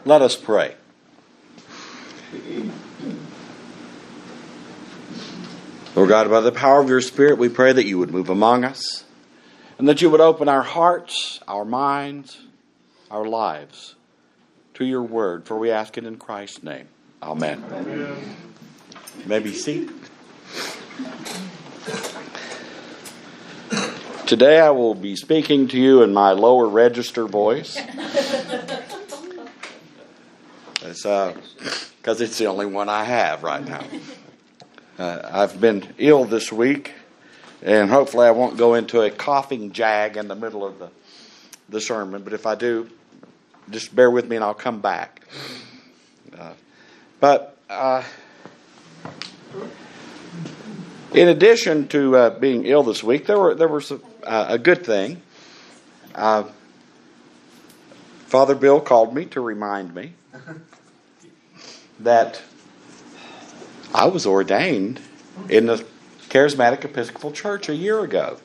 Let us pray. Lord God, by the power of your Spirit, we pray that you would move among us and that you would open our hearts, our minds, our lives to your word. For we ask it in Christ's name. Amen. Amen. You may be seated. Today I will be speaking to you in my lower register voice. Because it's the only one I have right now. I've been ill this week, and hopefully I won't go into a coughing jag in the middle of the sermon. But if I do, just bear with me and I'll come back. But in addition to being ill this week, there was a good thing. Father Bill called me to remind me that I was ordained in the Charismatic Episcopal Church a year ago.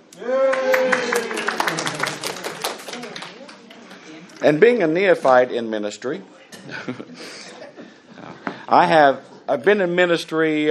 And being a neophyte in ministry, I've been in ministry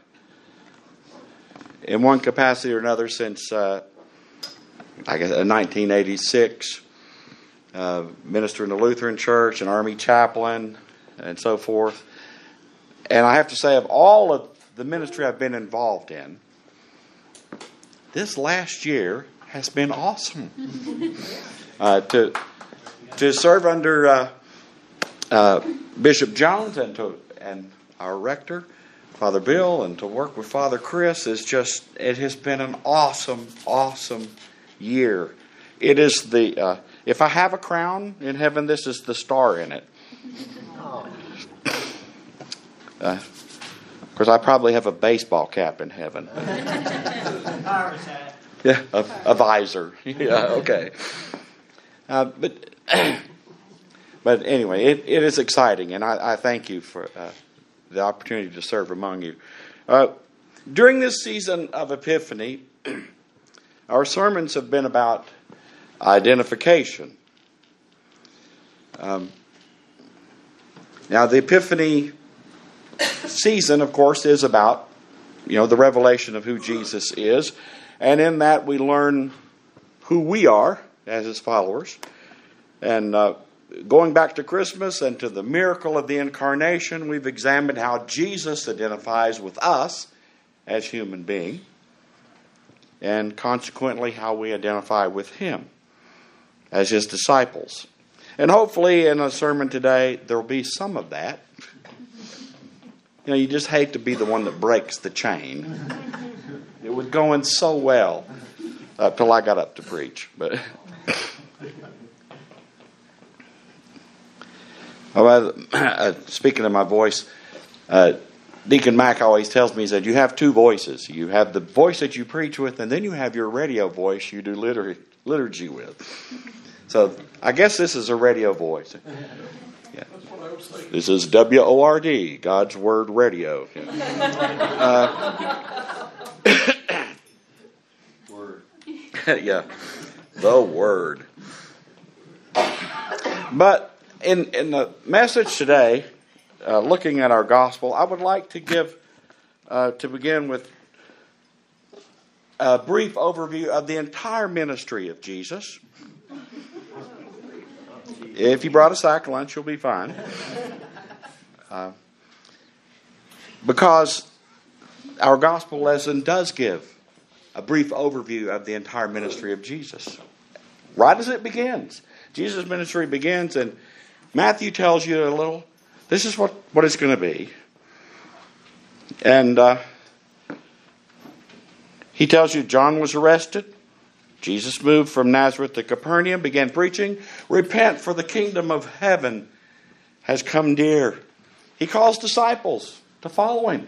in one capacity or another since I guess 1986. Minister in the Lutheran Church, an Army chaplain, and so forth. And I have to say, of all of the ministry I've been involved in, this last year has been awesome. To serve under Bishop Jones and our rector, Father Bill, and to work with Father Chris it has been an awesome year. It is if I have a crown in heaven, this is the star in it. Of course, I probably have a baseball cap in heaven. Yeah, a visor. Yeah, okay. But anyway, it is exciting, and I thank you for the opportunity to serve among you. During this season of Epiphany, our sermons have been about identification. Now, the Epiphany season, of course, is about, the revelation of who Jesus is. And in that, we learn who we are as his followers. And going back to Christmas and to the miracle of the Incarnation, we've examined how Jesus identifies with us as human beings, and consequently how we identify with him as his disciples. And hopefully in a sermon today, there will be some of that. You just hate to be the one that breaks the chain. It was going so well till I got up to preach. But speaking of my voice, Deacon Mack always tells me, he said, you have two voices. You have the voice that you preach with, and then you have your radio voice you do liturgy with. So I guess this is a radio voice. Yeah. This is WORD, God's Word Radio. Word. Yeah, the Word. But in the message today, looking at our gospel, I would like to begin with a brief overview of the entire ministry of Jesus. If you brought a sack lunch, you'll be fine. Because our gospel lesson does give a brief overview of the entire ministry of Jesus. Right as it begins. Jesus' ministry begins, and Matthew tells you a little, this is what it's going to be. And he tells you John was arrested. Jesus moved from Nazareth to Capernaum, began preaching, repent, for the kingdom of heaven has come near. He calls disciples to follow him.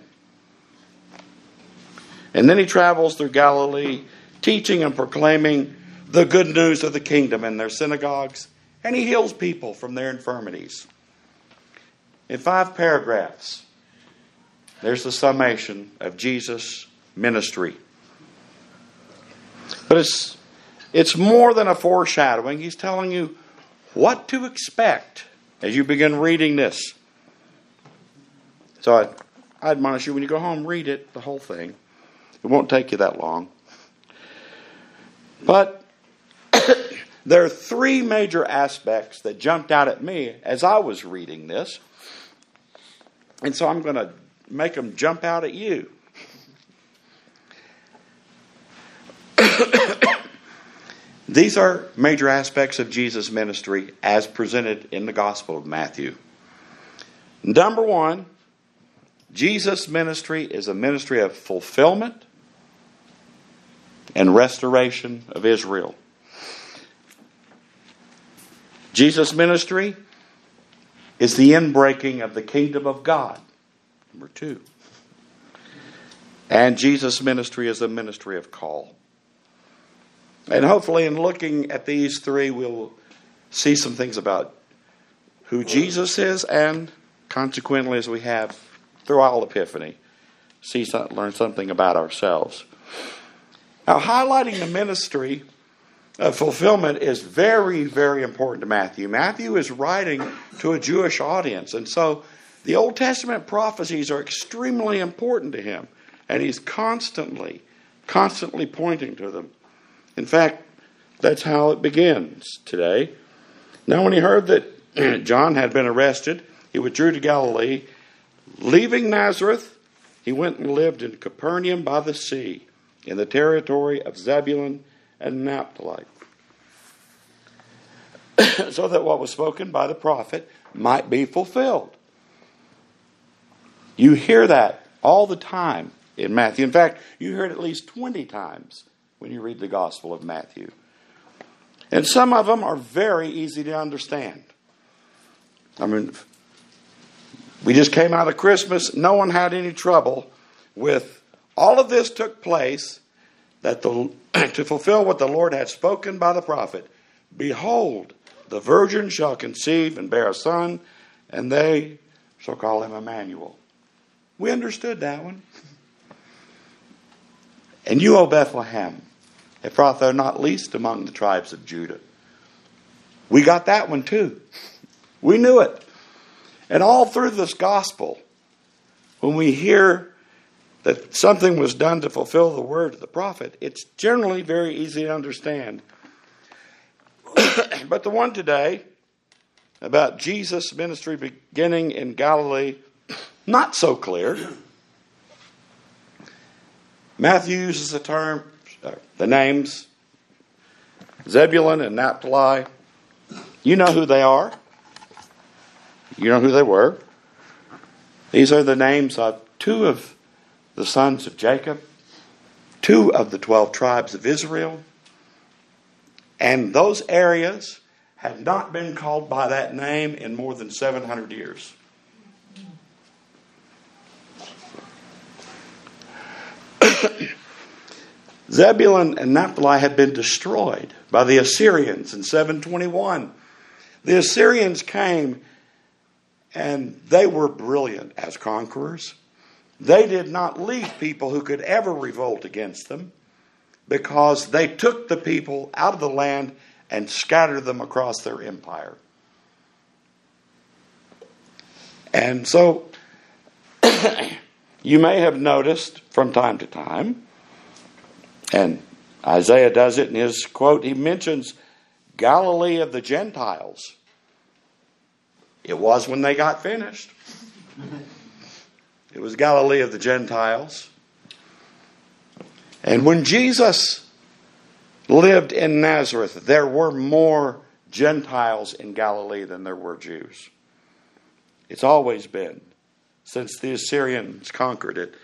And then he travels through Galilee, teaching and proclaiming the good news of the kingdom in their synagogues, and he heals people from their infirmities. In 5 paragraphs, there's the summation of Jesus' ministry. But it's more than a foreshadowing. He's telling you what to expect as you begin reading this. So I admonish you, when you go home, read it, the whole thing. It won't take you that long. But there are three major aspects that jumped out at me as I was reading this. And so I'm going to make them jump out at you. These are major aspects of Jesus' ministry as presented in the Gospel of Matthew. Number one, Jesus' ministry is a ministry of fulfillment and restoration of Israel. Jesus' ministry is the inbreaking of the kingdom of God. Number two. And Jesus' ministry is a ministry of call. And hopefully in looking at these three, we'll see some things about who Jesus is, and consequently, as we have throughout Epiphany, learn something about ourselves. Now, highlighting the ministry of fulfillment is very, very important to Matthew. Matthew is writing to a Jewish audience, and so the Old Testament prophecies are extremely important to him, and he's constantly pointing to them. In fact, that's how it begins today. Now, when he heard that John had been arrested, he withdrew to Galilee. Leaving Nazareth, he went and lived in Capernaum by the sea, in the territory of Zebulun and Naphtali, so that what was spoken by the prophet might be fulfilled. You hear that all the time in Matthew. In fact, you hear it at least 20 times when you read the Gospel of Matthew. And some of them are very easy to understand. I mean, we just came out of Christmas. No one had any trouble with all of this took place that to fulfill what the Lord had spoken by the prophet. Behold, the virgin shall conceive and bear a son, and they shall call him Emmanuel. We understood that one. And you, O Bethlehem, Ephrathah, not least among the tribes of Judah. We got that one too. We knew it. And all through this gospel, when we hear that something was done to fulfill the word of the prophet, it's generally very easy to understand. But the one today, about Jesus' ministry beginning in Galilee, not so clear. Matthew uses the names Zebulun and Naphtali. You know who they are. You know who they were. These are the names of two of the sons of Jacob, two of the 12 tribes of Israel. And those areas had not been called by that name in more than 700 years. Zebulun and Naphtali had been destroyed by the Assyrians in 721. The Assyrians came and they were brilliant as conquerors. They did not leave people who could ever revolt against them, because they took the people out of the land and scattered them across their empire. And so you may have noticed from time to time, and Isaiah does it in his quote, he mentions Galilee of the Gentiles. It was when they got finished. It was Galilee of the Gentiles. And when Jesus lived in Nazareth, there were more Gentiles in Galilee than there were Jews. It's always been, since the Assyrians conquered it.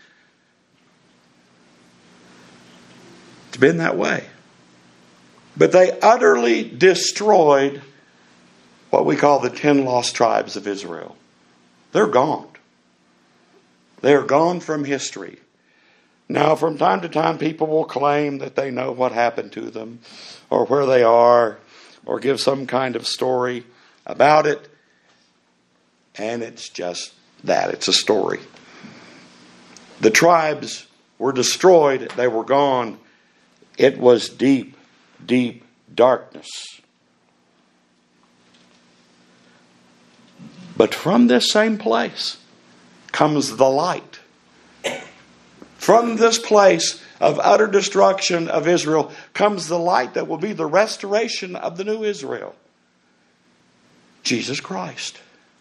It's been that way. But they utterly destroyed what we call the 10 lost tribes of Israel. They're gone. They are gone from history. Now, from time to time, people will claim that they know what happened to them, or where they are, or give some kind of story about it. And it's just that. It's a story. The tribes were destroyed. They were gone. It was deep, deep darkness. But from this same place comes the light. From this place of utter destruction of Israel comes the light that will be the restoration of the new Israel. Jesus Christ.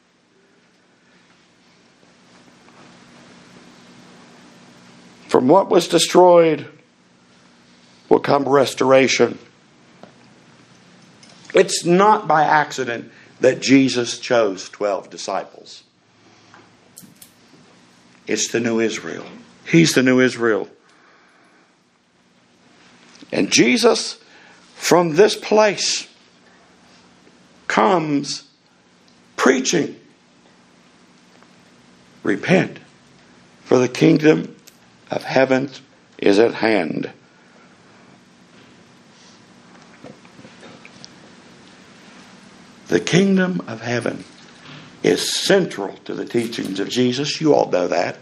From what was destroyed will come restoration. It's not by accident that Jesus chose 12 disciples. It's the new Israel. He's the new Israel. And Jesus, from this place, comes preaching. Repent, for the kingdom of heaven is at hand. The kingdom of heaven is central to the teachings of Jesus. You all know that.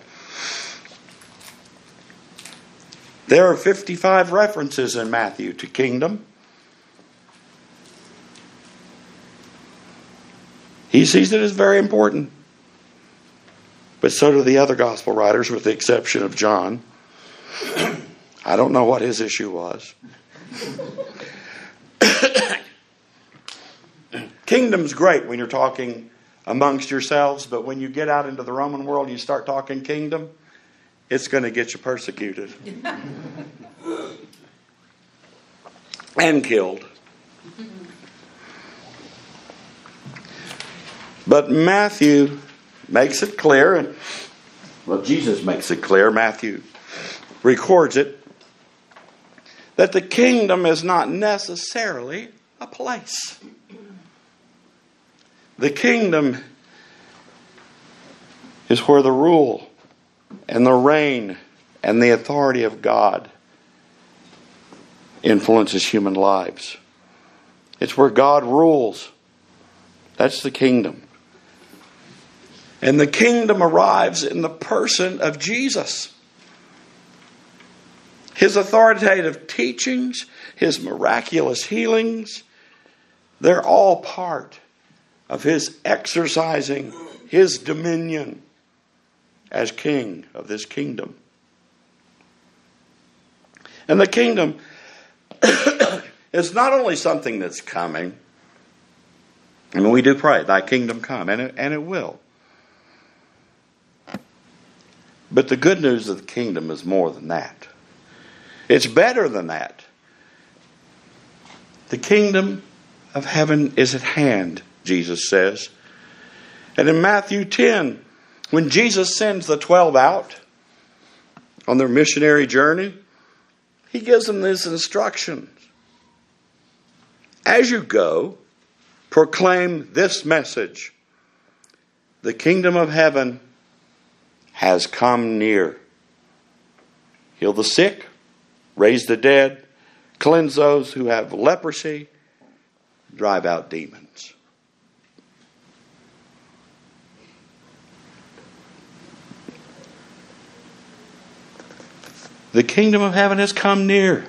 There are 55 references in Matthew to kingdom. He sees it as very important. But so do the other gospel writers, with the exception of John. I don't know what his issue was. Kingdom's great when you're talking amongst yourselves, but when you get out into the Roman world and you start talking kingdom, it's going to get you persecuted and killed. But Matthew makes it clear, and Jesus makes it clear, Matthew records it, that the kingdom is not necessarily a place. The kingdom is where the rule and the reign and the authority of God influences human lives. It's where God rules. That's the kingdom. And the kingdom arrives in the person of Jesus. His authoritative teachings, His miraculous healings, they're all part of His exercising His dominion as king of this kingdom. And the kingdom is not only something that's coming. I mean, we do pray, thy kingdom come, and it will. But the good news of the kingdom is more than that. It's better than that. The kingdom of heaven is at hand, Jesus says. And in Matthew 10, when Jesus sends the 12 out on their missionary journey, He gives them this instruction. As you go, proclaim this message. The kingdom of heaven has come near. Heal the sick, raise the dead, cleanse those who have leprosy, drive out demons. The kingdom of heaven has come near.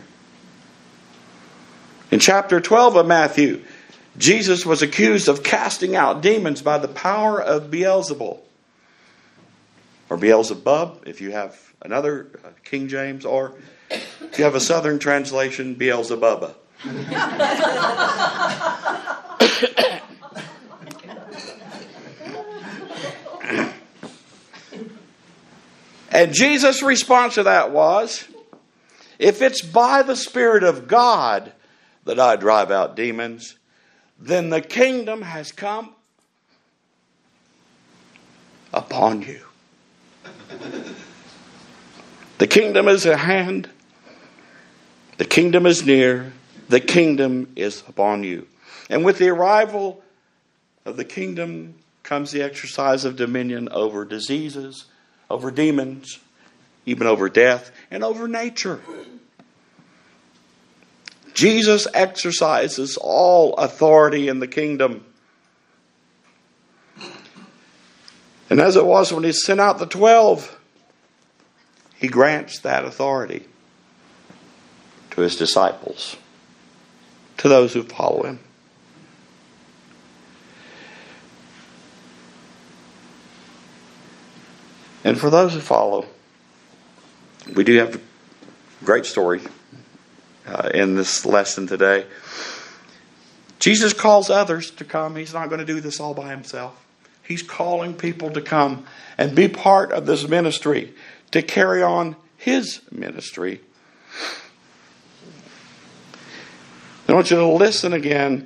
In chapter 12 of Matthew, Jesus was accused of casting out demons by the power of Beelzebul. Or Beelzebub, if you have another King James, or if you have a southern translation, Beelzebubba. And Jesus' response to that was, if it's by the Spirit of God that I drive out demons, then the kingdom has come upon you. The kingdom is at hand. The kingdom is near. The kingdom is upon you. And with the arrival of the kingdom comes the exercise of dominion over diseases, over demons, even over death, and over nature. Jesus exercises all authority in the kingdom. And as it was when He sent out the 12, He grants that authority to His disciples, to those who follow Him. And for those who follow, we do have a great story in this lesson today. Jesus calls others to come. He's not going to do this all by himself. He's calling people to come and be part of this ministry, to carry on his ministry. I want you to listen again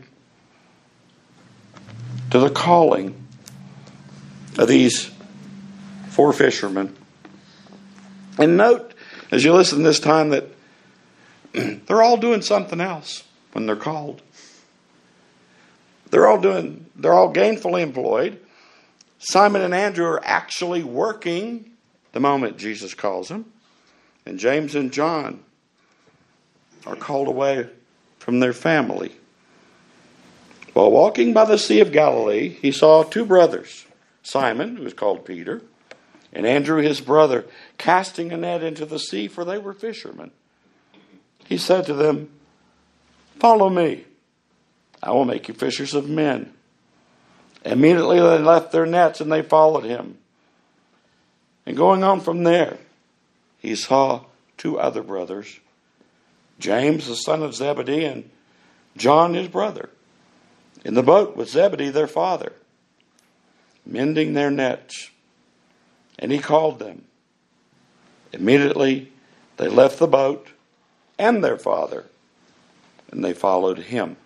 to the calling of these 4 fishermen. And note, as you listen this time, that they're all doing something else when they're called. They're all gainfully employed. Simon and Andrew are actually working the moment Jesus calls them. And James and John are called away from their family. While walking by the Sea of Galilee, he saw 2 brothers, Simon, who was called Peter, and Andrew his brother, casting a net into the sea, for they were fishermen. He said to them, "Follow me. I will make you fishers of men." Immediately they left their nets and they followed him. And going on from there, he saw 2 other brothers, James the son of Zebedee and John his brother, in the boat with Zebedee their father, mending their nets. And he called them. Immediately they left the boat and their father, and they followed him.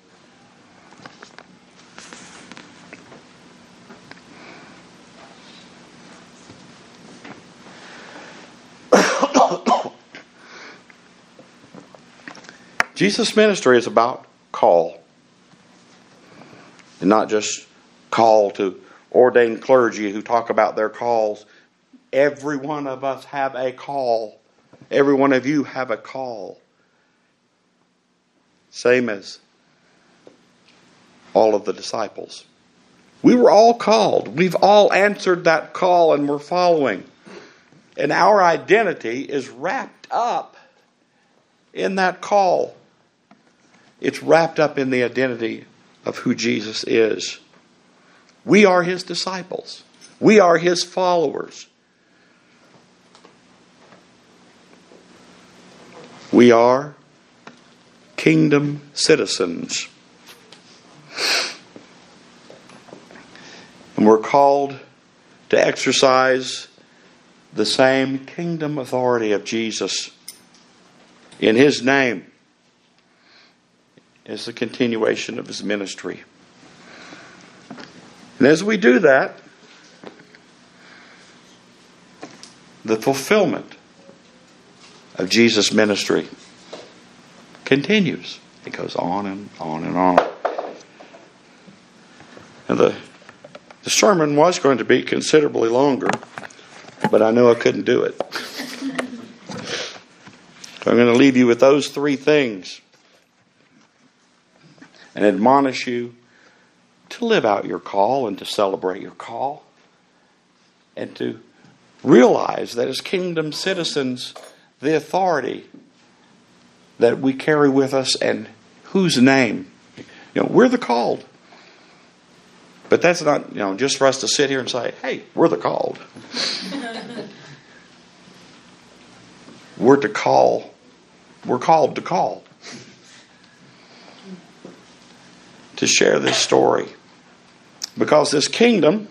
Jesus' ministry is about call. And not just call to ordained clergy who talk about their calls. Every one of us have a call. Every one of you have a call. Same as all of the disciples. We were all called. We've all answered that call and we're following. And our identity is wrapped up in that call. It's wrapped up in the identity of who Jesus is. We are his disciples. We are his followers. We are kingdom citizens. And we're called to exercise the same kingdom authority of Jesus in his name as the continuation of his ministry. And as we do that, the fulfillment of Jesus' ministry continues. It goes on and on and on. And the sermon was going to be considerably longer, but I knew I couldn't do it. So I'm going to leave you with those 3 things and admonish you to live out your call and to celebrate your call and to realize that as kingdom citizens, the authority that we carry with us and whose name, we're the called. But that's not, just for us to sit here and say, hey, we're the called. We're to call. We're called to call. To share this story. Because this kingdom,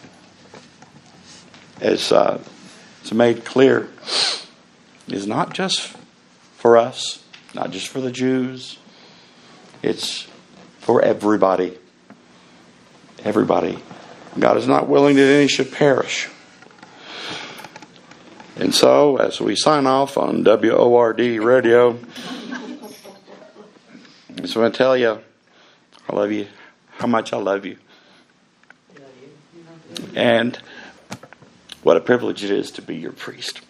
as it's made clear, is not just for us, not just for the Jews. It's for everybody. Everybody. God is not willing that any should perish. And so, as we sign off on WORD Radio, I just want to tell you, I love you, how much I love you. And what a privilege it is to be your priest.